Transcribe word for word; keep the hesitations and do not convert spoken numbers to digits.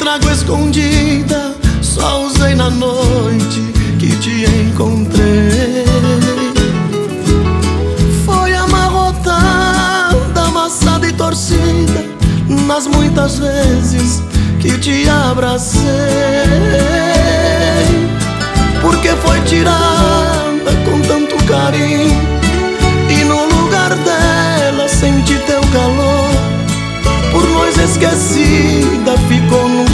trago escondida, só usei na noite que te encontrei. Foi amarrotada, amassada e torcida nas muitas vezes que te abracei, porque foi tirada com tanto carinho